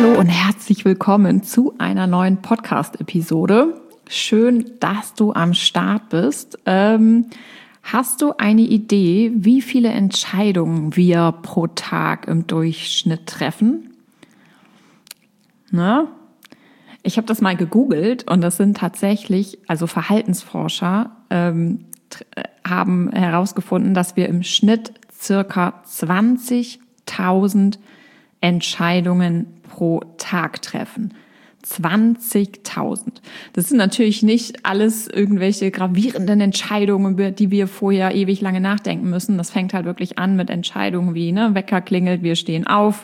Hallo und herzlich willkommen zu einer neuen Podcast-Episode. Schön, dass du am Start bist. Hast du eine Idee, wie viele Entscheidungen wir pro Tag im Durchschnitt treffen? Na? Ich habe das mal gegoogelt und das sind tatsächlich, also Verhaltensforscher haben herausgefunden, dass wir im Schnitt circa 20.000 Entscheidungen pro Tag treffen. 20.000. Das sind natürlich nicht alles irgendwelche gravierenden Entscheidungen, über die wir vorher ewig lange nachdenken müssen. Das fängt halt wirklich an mit Entscheidungen wie, Wecker klingelt, wir stehen auf,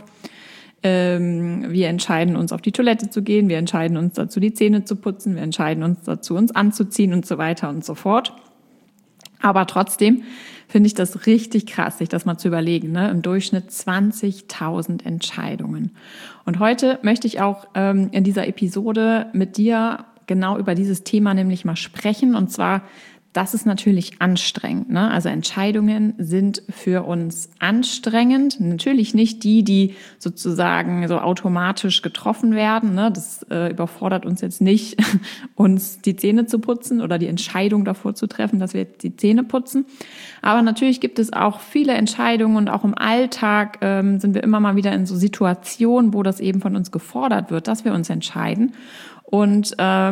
wir entscheiden uns auf die Toilette zu gehen, wir entscheiden uns dazu, die Zähne zu putzen, wir entscheiden uns dazu, uns anzuziehen und so weiter und so fort. Aber trotzdem finde ich das richtig krass, sich das mal zu überlegen. Im Durchschnitt 20.000 Entscheidungen. Und heute möchte ich auch in dieser Episode mit dir genau über dieses Thema nämlich mal sprechen. Und zwar, das ist natürlich anstrengend. Also Entscheidungen sind für uns anstrengend. Natürlich nicht die sozusagen so automatisch getroffen werden. Das überfordert uns jetzt nicht, uns die Zähne zu putzen oder die Entscheidung davor zu treffen, dass wir jetzt die Zähne putzen. Aber natürlich gibt es auch viele Entscheidungen und auch im Alltag sind wir immer mal wieder in so Situationen, wo das eben von uns gefordert wird, dass wir uns entscheiden. Und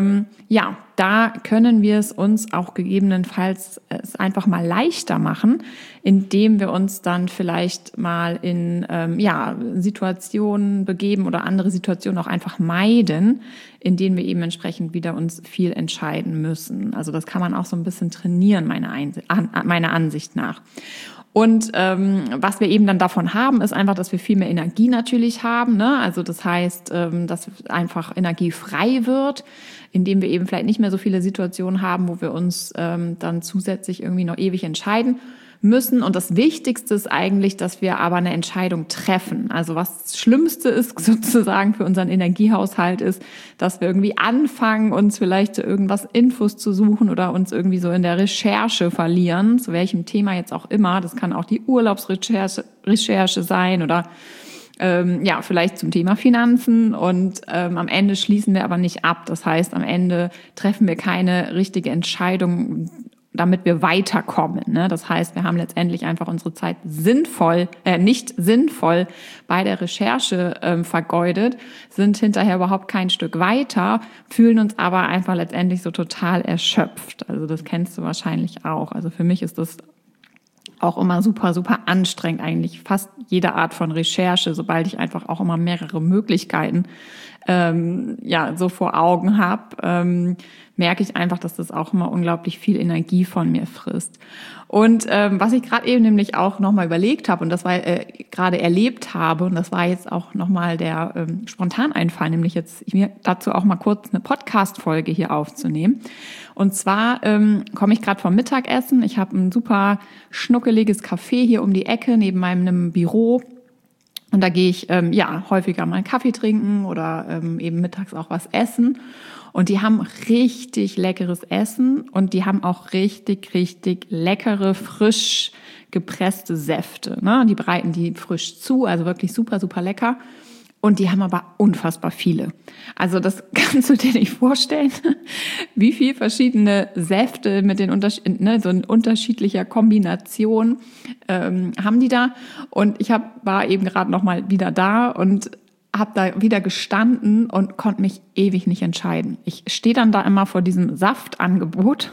da können wir es uns auch gegebenenfalls einfach mal leichter machen, indem wir uns dann vielleicht mal in Situationen begeben oder andere Situationen auch einfach meiden, in denen wir eben entsprechend wieder uns viel entscheiden müssen. Also das kann man auch so ein bisschen trainieren, meiner Ansicht nach. Und was wir eben dann davon haben, ist einfach, dass wir viel mehr Energie natürlich haben. Also das heißt, dass einfach Energie frei wird, indem wir eben vielleicht nicht mehr so viele Situationen haben, wo wir uns dann zusätzlich irgendwie noch ewig entscheiden müssen. Und das Wichtigste ist eigentlich, dass wir aber eine Entscheidung treffen. Also was das Schlimmste ist sozusagen für unseren Energiehaushalt ist, dass wir irgendwie anfangen, uns vielleicht zu irgendwas Infos zu suchen oder uns irgendwie so in der Recherche verlieren, zu welchem Thema jetzt auch immer. Das kann auch die Urlaubsrecherche sein oder vielleicht zum Thema Finanzen und am Ende schließen wir aber nicht ab. Das heißt, am Ende treffen wir keine richtige Entscheidung, damit wir weiterkommen. Das heißt, wir haben letztendlich einfach unsere Zeit nicht sinnvoll bei der Recherche vergeudet, sind hinterher überhaupt kein Stück weiter, fühlen uns aber einfach letztendlich so total erschöpft. Also das kennst du wahrscheinlich auch. Also für mich ist das auch immer super, super anstrengend eigentlich, fast jede Art von Recherche, sobald ich einfach auch immer mehrere Möglichkeiten so vor Augen habe, merke ich einfach, dass das auch immer unglaublich viel Energie von mir frisst. Und was ich gerade eben nämlich auch nochmal überlegt habe und das war gerade erlebt habe und das war jetzt auch nochmal der Spontaneinfall, nämlich jetzt mir dazu auch mal kurz eine Podcast-Folge hier aufzunehmen. Und zwar komme ich gerade vom Mittagessen. Ich habe ein super schnuckeliges Café hier um die Ecke neben meinem Büro. Und da gehe ich häufiger mal einen Kaffee trinken oder eben mittags auch was essen. Und die haben richtig leckeres Essen und die haben auch richtig, richtig leckere, frisch gepresste Säfte. Die bereiten die frisch zu, also wirklich super, super lecker. Und die haben aber unfassbar viele. Also das kannst du dir nicht vorstellen, wie viel verschiedene Säfte mit den so in unterschiedlicher Kombination haben die da. Und ich war eben gerade noch mal wieder da und habe da wieder gestanden und konnte mich ewig nicht entscheiden. Ich stehe dann da immer vor diesem Saftangebot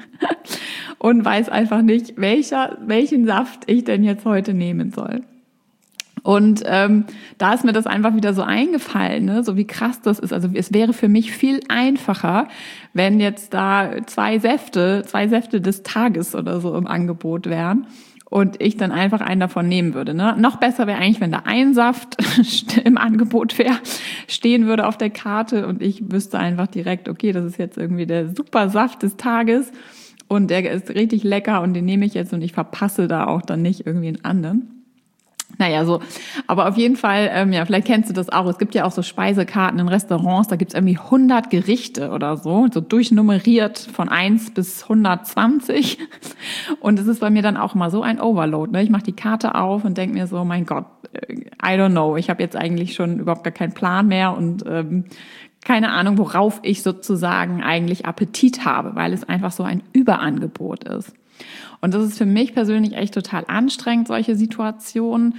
und weiß einfach nicht, welchen Saft ich denn jetzt heute nehmen soll. Und da ist mir das einfach wieder so eingefallen, so wie krass das ist. Also es wäre für mich viel einfacher, wenn jetzt da zwei Säfte des Tages oder so im Angebot wären und ich dann einfach einen davon nehmen würde. Noch besser wäre eigentlich, wenn da ein Saft im Angebot stehen würde auf der Karte und ich wüsste einfach direkt, okay, das ist jetzt irgendwie der super Saft des Tages und der ist richtig lecker und den nehme ich jetzt und ich verpasse da auch dann nicht irgendwie einen anderen. Naja, so. Aber auf jeden Fall, vielleicht kennst du das auch. Es gibt ja auch so Speisekarten in Restaurants, da gibt's irgendwie 100 Gerichte oder so durchnummeriert von 1 bis 120. Und es ist bei mir dann auch immer so ein Overload. Ich mache die Karte auf und denke mir so, mein Gott, I don't know. Ich habe jetzt eigentlich schon überhaupt gar keinen Plan mehr und keine Ahnung, worauf ich sozusagen eigentlich Appetit habe, weil es einfach so ein Überangebot ist. Und das ist für mich persönlich echt total anstrengend, solche Situationen.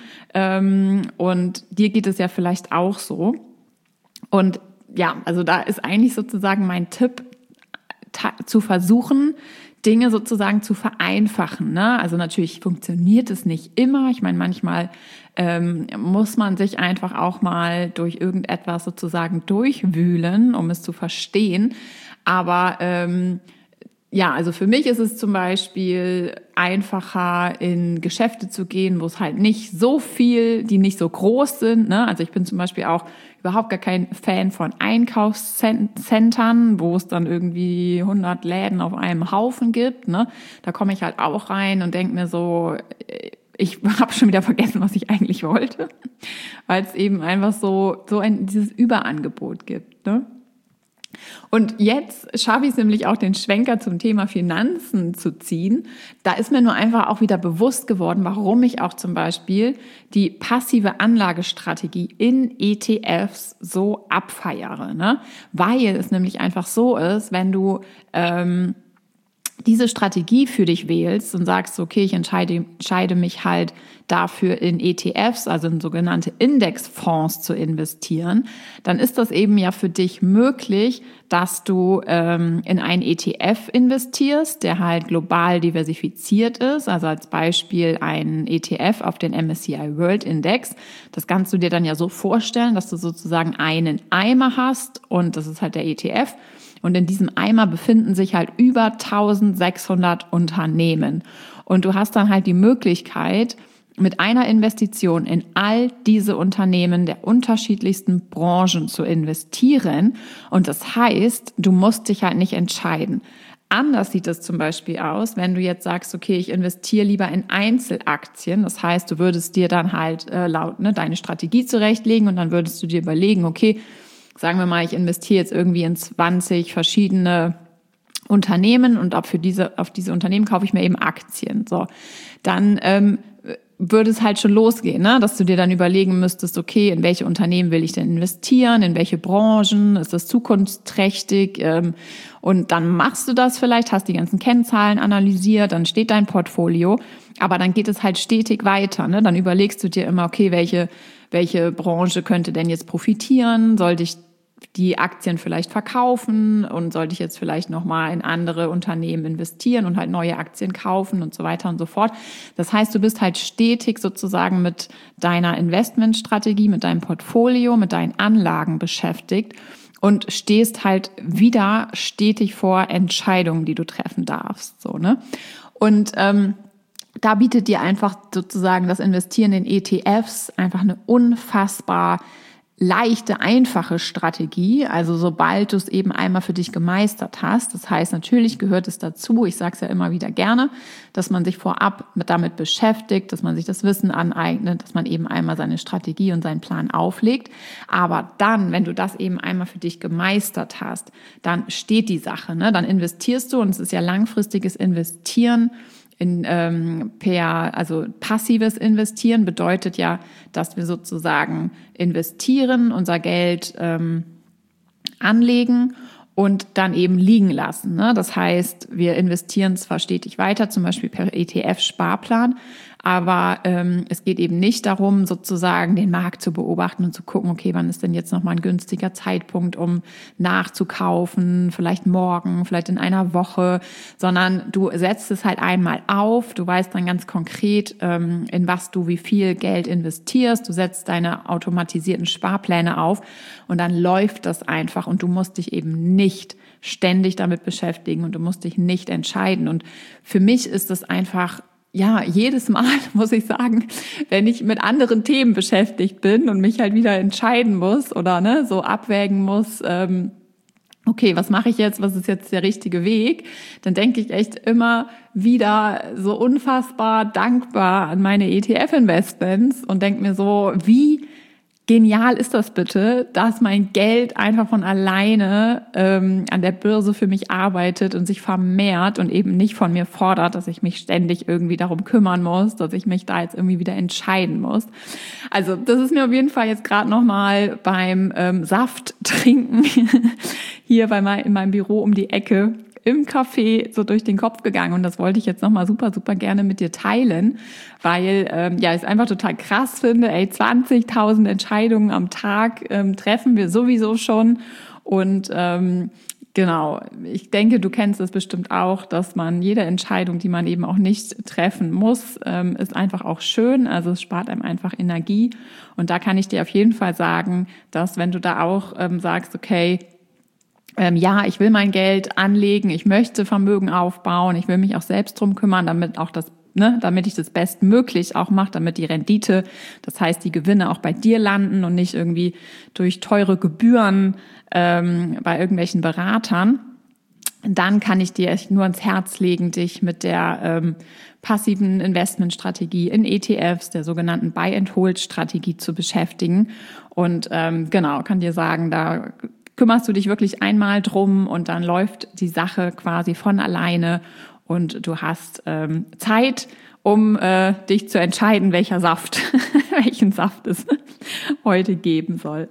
Und dir geht es ja vielleicht auch so. Und ja, also da ist eigentlich sozusagen mein Tipp, zu versuchen, Dinge sozusagen zu vereinfachen. Ne? Also natürlich funktioniert es nicht immer. Ich meine, manchmal muss man sich einfach auch mal durch irgendetwas sozusagen durchwühlen, um es zu verstehen. Aber ja, also für mich ist es zum Beispiel einfacher, in Geschäfte zu gehen, wo es halt nicht so viel, die nicht so groß sind. Ne? Also ich bin zum Beispiel auch überhaupt gar kein Fan von Einkaufszentren, wo es dann irgendwie 100 Läden auf einem Haufen gibt. Ne? Da komme ich halt auch rein und denke mir so, ich habe schon wieder vergessen, was ich eigentlich wollte, weil es eben einfach dieses Überangebot gibt. Ne? Und jetzt schaffe ich es nämlich auch, den Schwenker zum Thema Finanzen zu ziehen. Da ist mir nur einfach auch wieder bewusst geworden, warum ich auch zum Beispiel die passive Anlagestrategie in ETFs so abfeiere. Ne? Weil es nämlich einfach so ist, wenn du diese Strategie für dich wählst und sagst, okay, ich entscheide mich halt dafür in ETFs, also in sogenannte Indexfonds zu investieren, dann ist das eben ja für dich möglich, dass du in einen ETF investierst, der halt global diversifiziert ist, also als Beispiel ein ETF auf den MSCI World Index. Das kannst du dir dann ja so vorstellen, dass du sozusagen einen Eimer hast und das ist halt der ETF. Und in diesem Eimer befinden sich halt über 1600 Unternehmen. Und du hast dann halt die Möglichkeit, mit einer Investition in all diese Unternehmen der unterschiedlichsten Branchen zu investieren. Und das heißt, du musst dich halt nicht entscheiden. Anders sieht es zum Beispiel aus, wenn du jetzt sagst, okay, ich investiere lieber in Einzelaktien. Das heißt, du würdest dir dann halt deine Strategie zurechtlegen und dann würdest du dir überlegen, okay, sagen wir mal, ich investiere jetzt irgendwie in 20 verschiedene Unternehmen und auf diese Unternehmen kaufe ich mir eben Aktien. So, dann würde es halt schon losgehen, ne? Dass du dir dann überlegen müsstest, okay, in welche Unternehmen will ich denn investieren, in welche Branchen, ist das zukunftsträchtig? Und dann machst du das vielleicht, hast die ganzen Kennzahlen analysiert, dann steht dein Portfolio, aber dann geht es halt stetig weiter. Ne? Dann überlegst du dir immer, okay, welche Branche könnte denn jetzt profitieren? Sollte ich die Aktien vielleicht verkaufen und sollte ich jetzt vielleicht nochmal in andere Unternehmen investieren und halt neue Aktien kaufen und so weiter und so fort. Das heißt, du bist halt stetig sozusagen mit deiner Investmentstrategie, mit deinem Portfolio, mit deinen Anlagen beschäftigt und stehst halt wieder stetig vor Entscheidungen, die du treffen darfst. So, ne? Und da bietet dir einfach sozusagen das Investieren in ETFs einfach eine unfassbar leichte, einfache Strategie, also sobald du es eben einmal für dich gemeistert hast. Das heißt, natürlich gehört es dazu, ich sage es ja immer wieder gerne, dass man sich vorab damit beschäftigt, dass man sich das Wissen aneignet, dass man eben einmal seine Strategie und seinen Plan auflegt. Aber dann, wenn du das eben einmal für dich gemeistert hast, dann steht die Sache, ne? Dann investierst du und es ist ja langfristiges Investieren. Also passives Investieren bedeutet ja, dass wir sozusagen investieren, unser Geld anlegen und dann eben liegen lassen. Ne? Das heißt, wir investieren zwar stetig weiter, zum Beispiel per ETF-Sparplan, aber es geht eben nicht darum, sozusagen den Markt zu beobachten und zu gucken, okay, wann ist denn jetzt nochmal ein günstiger Zeitpunkt, um nachzukaufen, vielleicht morgen, vielleicht in einer Woche, sondern du setzt es halt einmal auf, du weißt dann ganz konkret, in was du wie viel Geld investierst, du setzt deine automatisierten Sparpläne auf und dann läuft das einfach und du musst dich eben nicht ständig damit beschäftigen und du musst dich nicht entscheiden. Und für mich ist das einfach, ja, jedes Mal, muss ich sagen, wenn ich mit anderen Themen beschäftigt bin und mich halt wieder entscheiden muss oder ne, so abwägen muss, okay, was mache ich jetzt, was ist jetzt der richtige Weg, dann denke ich echt immer wieder so unfassbar dankbar an meine ETF-Investments und denke mir so, wie genial ist das bitte, dass mein Geld einfach von alleine an der Börse für mich arbeitet und sich vermehrt und eben nicht von mir fordert, dass ich mich ständig irgendwie darum kümmern muss, dass ich mich da jetzt irgendwie wieder entscheiden muss. Also das ist mir auf jeden Fall jetzt gerade nochmal beim Saft trinken hier in meinem Büro um die Ecke im Café so durch den Kopf gegangen und das wollte ich jetzt nochmal super, super gerne mit dir teilen, weil ich es einfach total krass finde, 20.000 Entscheidungen am Tag treffen wir sowieso schon und genau, ich denke, du kennst es bestimmt auch, dass man jede Entscheidung, die man eben auch nicht treffen muss, ist einfach auch schön, also es spart einem einfach Energie und da kann ich dir auf jeden Fall sagen, dass wenn du da auch sagst, okay, ich will mein Geld anlegen, ich möchte Vermögen aufbauen, ich will mich auch selbst drum kümmern, damit ich das bestmöglich auch mache, damit die Rendite, das heißt die Gewinne auch bei dir landen und nicht irgendwie durch teure Gebühren bei irgendwelchen Beratern. Dann kann ich dir echt nur ans Herz legen, dich mit der passiven Investmentstrategie in ETFs, der sogenannten Buy-and-Hold-Strategie zu beschäftigen. Und kann dir sagen, da kümmerst du dich wirklich einmal drum und dann läuft die Sache quasi von alleine und du hast Zeit, um dich zu entscheiden, welchen Saft es heute geben soll.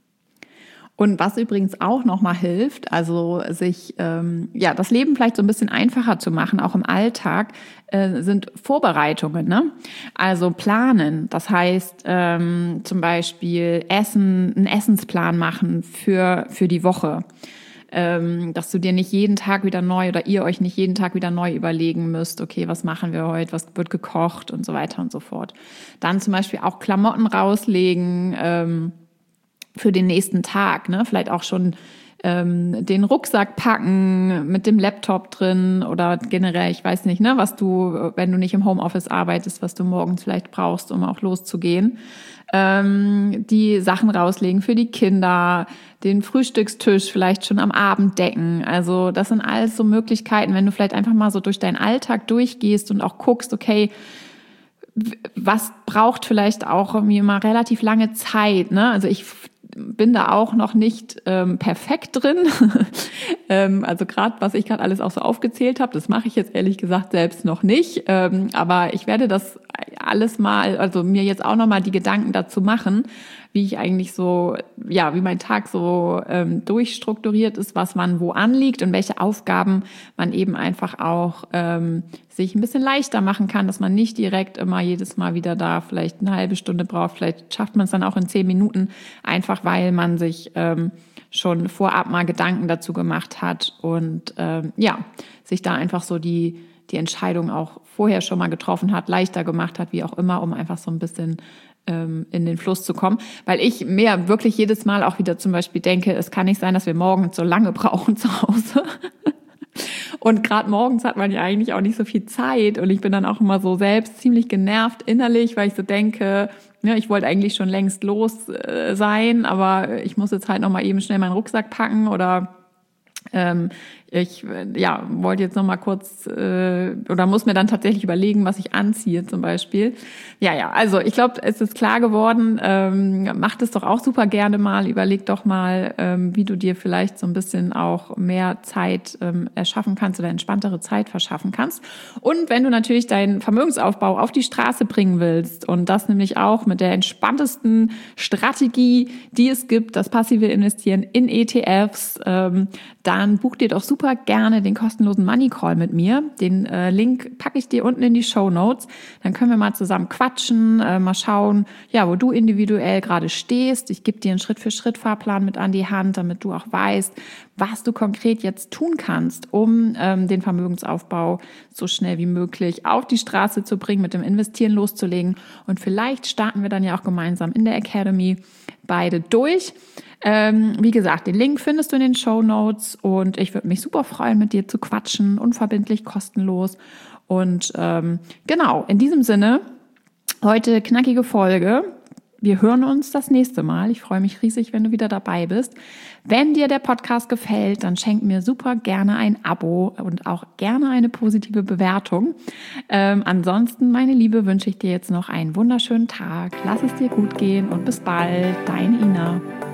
Und was übrigens auch nochmal hilft, also sich das Leben vielleicht so ein bisschen einfacher zu machen, auch im Alltag, sind Vorbereitungen, ne? Also planen, das heißt zum Beispiel einen Essensplan machen für die Woche. Dass du dir nicht jeden Tag wieder neu oder ihr euch nicht jeden Tag wieder neu überlegen müsst, okay, was machen wir heute, was wird gekocht und so weiter und so fort. Dann zum Beispiel auch Klamotten rauslegen, für den nächsten Tag, ne? Vielleicht auch schon den Rucksack packen mit dem Laptop drin oder generell, ich weiß nicht, ne, was du, wenn du nicht im Homeoffice arbeitest, was du morgens vielleicht brauchst, um auch loszugehen. Die Sachen rauslegen für die Kinder, den Frühstückstisch vielleicht schon am Abend decken. Also das sind alles so Möglichkeiten, wenn du vielleicht einfach mal so durch deinen Alltag durchgehst und auch guckst, okay, was braucht vielleicht auch irgendwie mal relativ lange Zeit, ne? Also ich bin da auch noch nicht perfekt drin. Also gerade, was ich gerade alles auch so aufgezählt habe, das mache ich jetzt ehrlich gesagt selbst noch nicht. Aber ich werde das alles mal, also mir jetzt auch noch mal die Gedanken dazu machen, wie ich eigentlich so, wie mein Tag so durchstrukturiert ist, was man wo anliegt und welche Aufgaben man eben einfach auch sich ein bisschen leichter machen kann, dass man nicht direkt immer jedes Mal wieder da vielleicht eine halbe Stunde braucht. Vielleicht schafft man es dann auch in 10 Minuten, einfach weil man sich schon vorab mal Gedanken dazu gemacht hat und sich da einfach so die Entscheidung auch vorher schon mal getroffen hat, leichter gemacht hat, wie auch immer, um einfach so ein bisschen in den Fluss zu kommen. Weil ich mir wirklich jedes Mal auch wieder zum Beispiel denke, es kann nicht sein, dass wir morgens so lange brauchen zu Hause. Und gerade morgens hat man ja eigentlich auch nicht so viel Zeit. Und ich bin dann auch immer so selbst ziemlich genervt innerlich, weil ich so denke, ich wollte eigentlich schon längst los sein, aber ich muss jetzt halt noch mal eben schnell meinen Rucksack packen oder ich wollte jetzt noch mal kurz oder muss mir dann tatsächlich überlegen, was ich anziehe zum Beispiel. Also ich glaube, es ist klar geworden, mach das doch auch super gerne mal, überleg doch mal, wie du dir vielleicht so ein bisschen auch mehr Zeit erschaffen kannst oder entspanntere Zeit verschaffen kannst. Und wenn du natürlich deinen Vermögensaufbau auf die Straße bringen willst und das nämlich auch mit der entspanntesten Strategie, die es gibt, das passive Investieren in ETFs, dann buch dir doch super gerne den kostenlosen Money Call mit mir. Den Link packe ich dir unten in die Shownotes. Dann können wir mal zusammen quatschen, mal schauen, wo du individuell gerade stehst. Ich gebe dir einen Schritt-für-Schritt-Fahrplan mit an die Hand, damit du auch weißt, was du konkret jetzt tun kannst, um den Vermögensaufbau so schnell wie möglich auf die Straße zu bringen, mit dem Investieren loszulegen. Und vielleicht starten wir dann ja auch gemeinsam in der Academy beide durch. Wie gesagt, den Link findest du in den Shownotes und ich würde mich super freuen, mit dir zu quatschen, unverbindlich, kostenlos. Und in diesem Sinne, heute knackige Folge. wir hören uns das nächste Mal. Ich freue mich riesig, wenn du wieder dabei bist. Wenn dir der Podcast gefällt, dann schenk mir super gerne ein Abo und auch gerne eine positive Bewertung. Ansonsten, meine Liebe, wünsche ich dir jetzt noch einen wunderschönen Tag. Lass es dir gut gehen und bis bald. Deine Ina.